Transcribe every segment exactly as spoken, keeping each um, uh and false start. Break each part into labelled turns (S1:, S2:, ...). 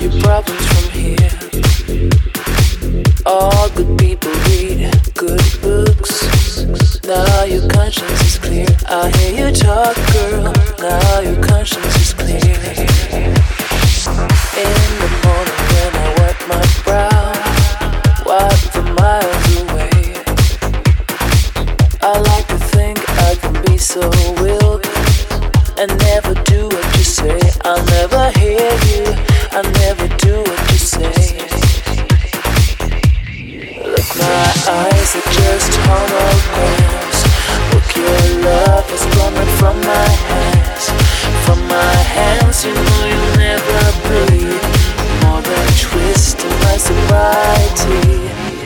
S1: your problems from here. All good people read good books. Now your conscience is clear. I hear you talk, girl. Now your conscience is clear. In the morning when I wipe my brow, wipe the miles away. I like to think I can be so wild and never do what you say. I'll never hear you, I'll never do what you say. Look, my eyes are just holograms. Look, your love is coming from my hands. From my hands, you know you'll never bleed. More than a twist in my sobriety.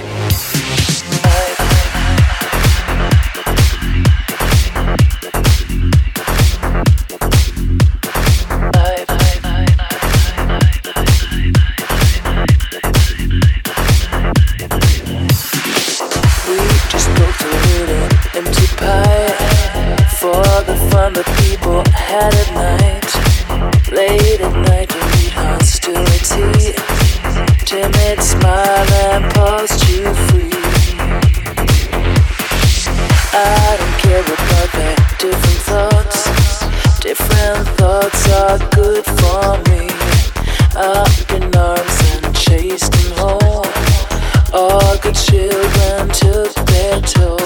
S1: The people had at night, late at night you need hostility. Timid smile and pulse you free. I don't care about that. Different thoughts, different thoughts are good for me. Up in arms and chased them home. All good children took their toll.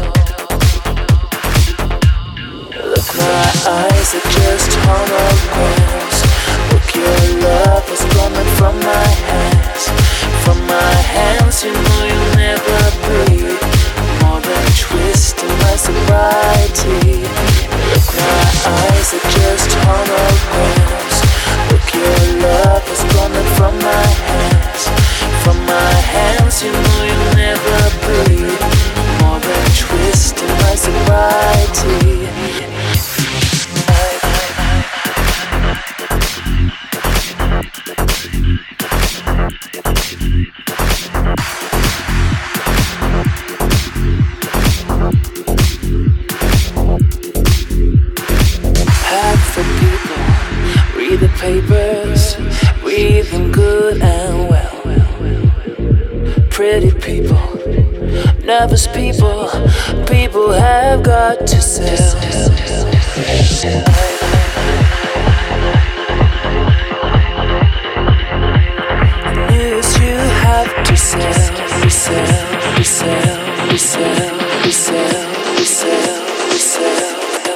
S1: My eyes are just holograms. Look, your love is coming from my hands. From my hands, you know you'll never bleed. More than a twist in my sobriety. Look, my eyes are just holograms. Look, your love is coming from my hands. From my hands, you know you'll never bleed. More than a twist in my sobriety. Papers, read them good and well. Pretty people, nervous people, people have got to sell. News you have to sell, resell, resell, resell, resell, resell, resell.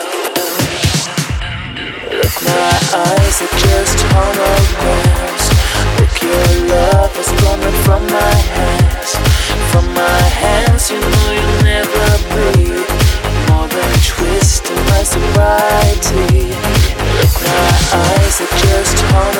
S1: My eyes are just holograms. Look, your love is coming from my hands. From my hands, you know you'll never bleed. More than a twist in my sobriety. Look, my eyes are just holograms.